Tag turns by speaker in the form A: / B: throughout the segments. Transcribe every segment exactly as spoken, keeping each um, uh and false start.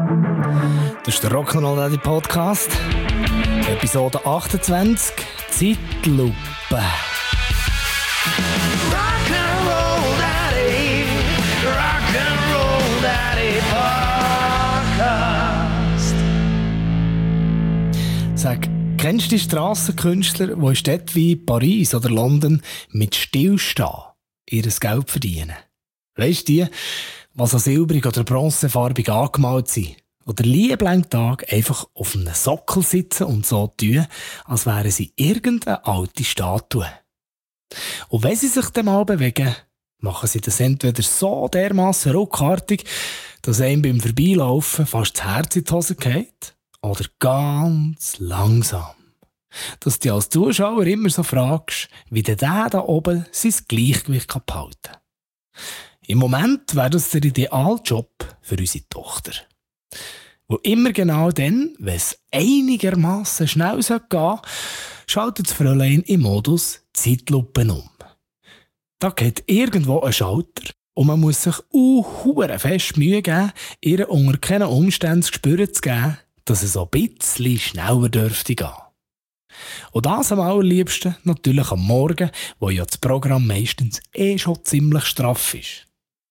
A: Das ist der Rock'n'Roll Daddy Podcast. Episode achtundzwanzig. Zeitlupe.
B: Rock'n'Roll Daddy, Rock'n'Roll Daddy Podcast.
A: Sag, kennst du die Strassenkünstler, die in Städten wie Paris oder London mit Stillstehen ihr Geld verdienen? Weisst du die, was so silbrig oder bronzefarbig angemalt sind? Oder lieblang Tag einfach auf einem Sockel sitzen und so tun, als wären sie irgendeine alte Statue. Und wenn sie sich dann mal bewegen, machen sie das entweder so dermassen ruckartig, dass einem beim Vorbeilaufen fast das Herz in die Hose geht, oder ganz langsam, dass du als Zuschauer immer so fragst, wie der da oben sein Gleichgewicht behalten kann. Im Moment wäre das der Idealjob für unsere Tochter. Und immer genau dann, wenn es einigermaßen schnell gehen soll, schaltet das Fräulein im Modus Zeitlupe um. Da geht irgendwo ein Schalter und man muss sich uh, fest Mühe geben, ihr unter keinen Umständen zu spüren zu geben, dass es so ein bisschen schneller dürfte gehen. Und das am allerliebsten natürlich am Morgen, wo ja das Programm meistens eh schon ziemlich straff ist.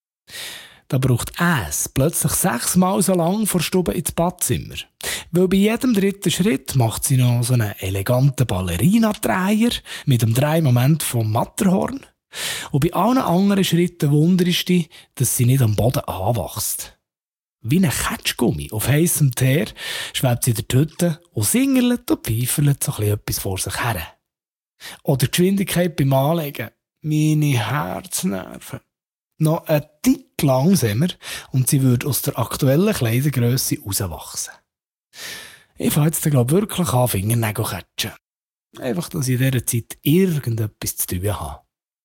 A: Da braucht es plötzlich sechsmal so lang vor Stube ins Badzimmer. Weil bei jedem dritten Schritt macht sie noch so einen eleganten Ballerina-Dreier mit dem Drehmoment vom Matterhorn. Und bei allen anderen Schritten wundert sie, dass sie nicht am Boden anwächst. Wie ein Ketschgummi auf heissem Teer schwebt sie in der Hütte und singerlet und pfeiferlet so etwas vor sich her. Oder die Geschwindigkeit beim Anlegen. Meine Herznerven. Noch ein Tick langsamer und sie würde aus der aktuellen Kleidergrösse rauswachsen. Ich fange jetzt glaub, wirklich an, Fingernägel zu catchen. Einfach, dass ich in dieser Zeit irgendetwas zu tun habe.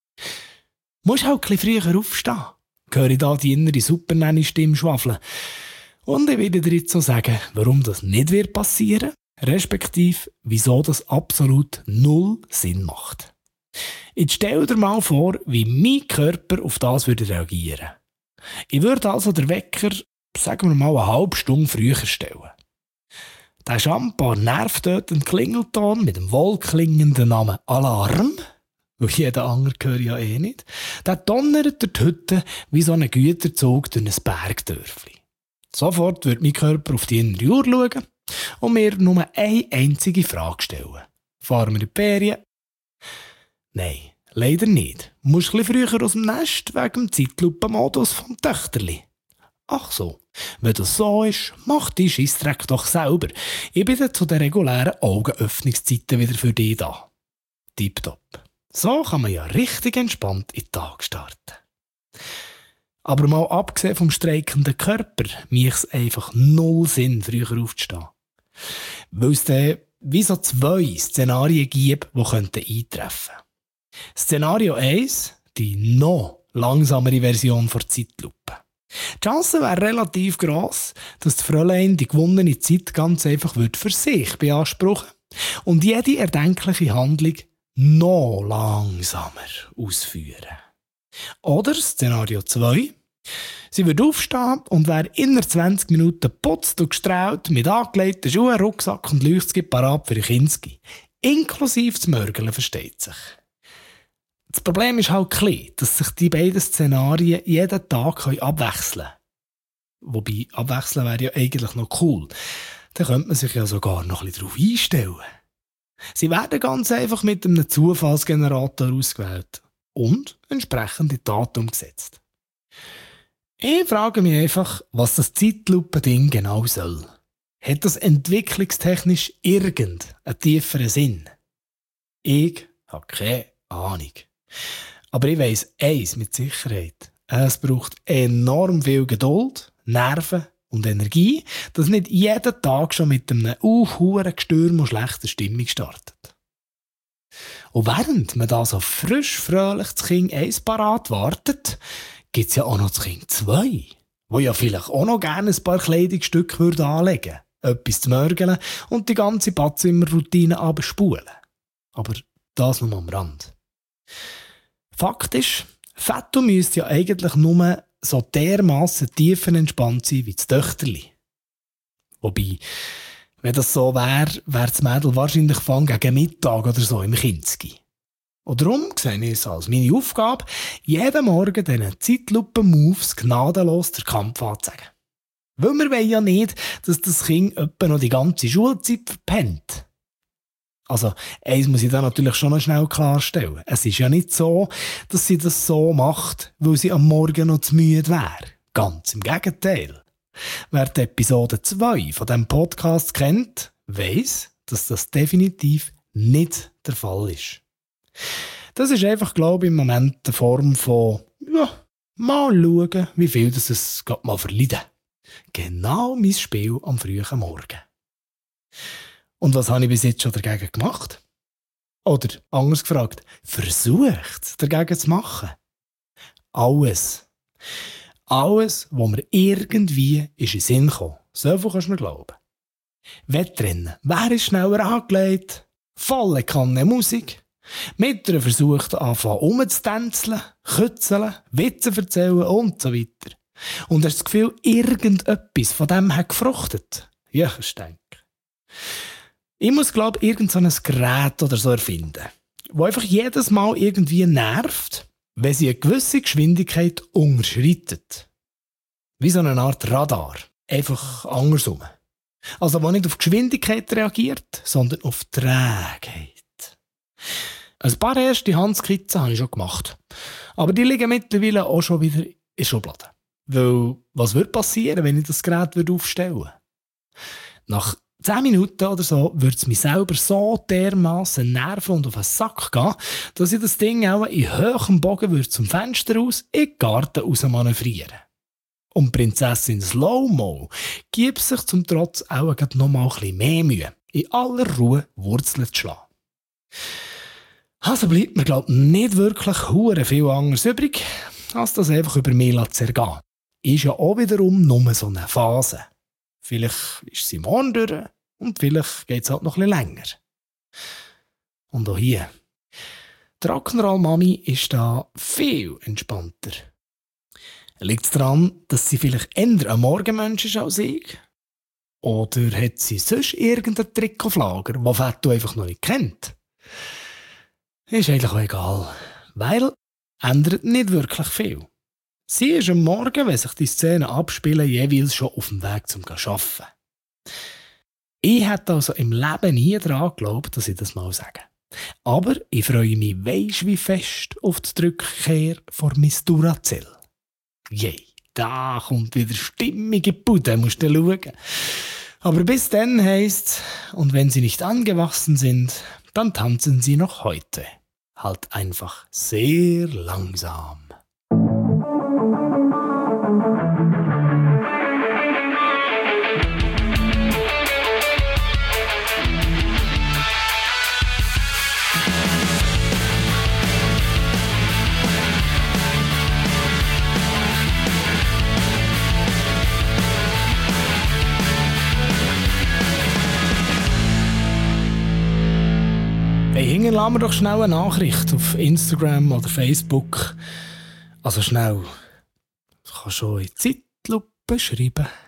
A: Musst halt ein bisschen früher aufstehen, höre ich da die innere Supernanny-Stimme schwafeln. Und ich werde dir jetzt so sagen, warum das nicht wird passieren, respektive wieso das absolut null Sinn macht. Jetzt stell dir mal vor, wie mein Körper auf das würde reagieren. Ich würde also den Wecker, sagen wir mal, eine halbe Stunde früher stellen. Der schambar nervtötende Klingelton mit dem wohlklingenden Namen Alarm, weil jeder andere höre ja eh nicht, der donnert durch die Hütte wie so ein Güterzug durch ein Bergdörfli. Sofort wird mein Körper auf die innere Uhr schauen und mir nur eine einzige Frage stellen. Fahren wir in die Ferien? Nein, leider nicht. Du musst ein bisschen früher aus dem Nest wegen dem Zeitlupenmodus vom Töchterli. Ach so, wenn das so ist, mach die Scheissdreck doch selber. Ich bin dann zu den regulären Augenöffnungszeiten wieder für dich da. Tipptopp. So kann man ja richtig entspannt in den Tag starten. Aber mal abgesehen vom streikenden Körper, macht es einfach null Sinn, früher aufzustehen. Weil es dann wie so zwei Szenarien gibt, die eintreffen könnten. Szenario eins, die noch langsamere Version der Zeitlupe. Die Chance wäre relativ gross, dass die Fräulein die gewonnene Zeit ganz einfach für sich beanspruchen und jede erdenkliche Handlung noch langsamer ausführen. Oder Szenario zwei, sie würde aufstehen und wäre innerhalb zwanzig Minuten putzt und gestrahlt mit angelegten Schuhen, Rucksack und Leuchtskip parat für ihr Kinski. Inklusive das Mörgeln, versteht sich. Das Problem ist halt klein, dass sich die beiden Szenarien jeden Tag abwechseln können. Wobei, abwechseln wäre ja eigentlich noch cool. Dann könnte man sich ja sogar noch ein bisschen darauf einstellen. Sie werden ganz einfach mit einem Zufallsgenerator ausgewählt und entsprechend in die Tat umgesetzt. Ich frage mich einfach, was das Zeitlupen-Ding genau soll. Hat das entwicklungstechnisch irgendeinen tieferen Sinn? Ich habe keine Ahnung. Aber ich weiss eins mit Sicherheit. Es braucht enorm viel Geduld, Nerven und Energie, dass nicht jeden Tag schon mit einem unhuren Gestürm und schlechter Stimmung startet. Und während man da so frisch, fröhlich das Kind eins parat wartet, gibt es ja auch noch das Kind zwei, wo ja vielleicht auch noch gerne ein paar Kleidungsstücke würde anlegen, etwas zu mörgeln und die ganze Badzimmerroutine abspulen. Aber das nur am Rand. Fakt ist, Fetto müsste ja eigentlich nur so dermassen tiefenentspannt sein wie das Töchterli. Wobei, wenn das so wäre, wäre das Mädel wahrscheinlich von gegen Mittag oder so im Kinski. Und darum sehe ich es als meine Aufgabe, jeden Morgen diesen Zeitlupen-Moves gnadenlos den Kampf anzuzeigen. Weil wir wollen ja nicht, dass das Kind etwa noch die ganze Schulzeit verpennt. Also, eins muss ich da natürlich schon noch schnell klarstellen. Es ist ja nicht so, dass sie das so macht, weil sie am Morgen noch zu müde wäre. Ganz im Gegenteil. Wer die Episode zwei von diesem Podcast kennt, weiss, dass das definitiv nicht der Fall ist. Das ist einfach, glaube ich, im Moment eine Form von, ja, mal schauen, wie viel das es gerade mal verleiden. Genau mein Spiel am frühen Morgen. Und was habe ich bis jetzt schon dagegen gemacht? Oder, anders gefragt, versucht dagegen zu machen? Alles. Alles, was mir irgendwie ist in den Sinn kam. So viel kannst du mir glauben. Wettrennen. Wer ist schneller angelegt? Volle Kanne Musik. Mit einer versucht anfangen rumzutänzeln, kützeln, Witze erzählen und so weiter. Und hast das Gefühl, irgendetwas von dem hat gefruchtet? Ja, ich denke. Ich muss, glaube ich, irgendein so Gerät oder so erfinden, das einfach jedes Mal irgendwie nervt, wenn sie eine gewisse Geschwindigkeit unterschreitet. Wie so eine Art Radar. Einfach andersrum. Also, wo nicht auf Geschwindigkeit reagiert, sondern auf Trägheit. Ein paar erste Handskizzen habe ich schon gemacht. Aber die liegen mittlerweile auch schon wieder in der Schublade. Weil, was würde passieren, wenn ich das Gerät aufstellen würde? Nach zehn Minuten oder so würde es mich selber so dermassen nerven und auf den Sack gehen, dass ich das Ding auch in hohem Bogen würde zum Fenster raus in den Garten raus manövrieren. Und Prinzessin Slow-Mo gibt sich zum Trotz auch noch mal ein bisschen mehr Mühe, in aller Ruhe Wurzeln zu schlagen. Also bleibt mir, glaube ich, nicht wirklich hure viel anderes übrig, als das einfach über mich zu ergehen. Ist ja auch wiederum nur so eine Phase. Vielleicht ist sie morgen durch und vielleicht geht es halt noch ein bisschen länger. Und auch hier. Die Rock'n'Roll-Mami ist da viel entspannter. Liegt es daran, dass sie vielleicht eher ein Morgenmensch ist als ich? Oder hat sie sonst irgendeinen Trick auf Lager, den Fetto einfach noch nicht kennt? Ist eigentlich auch egal, weil ändert nicht wirklich viel. Sie ist am Morgen, wenn sich die Szenen abspielen, jeweils schon auf dem Weg zum Arbeiten. Ich hätte also im Leben nie daran geglaubt, dass ich das mal sage. Aber ich freue mich weisst wie fest auf die Rückkehr von Miss Duracell. Yay, da kommt wieder stimmige Bude, musst du schauen. Aber bis dann heisst's, und wenn sie nicht angewachsen sind, dann tanzen sie noch heute. Halt einfach sehr langsam. Hey, hinterlassen wir doch schnell eine Nachricht auf Instagram oder Facebook. Also schnell. Du kannst schon in die Zeitlupe schreiben.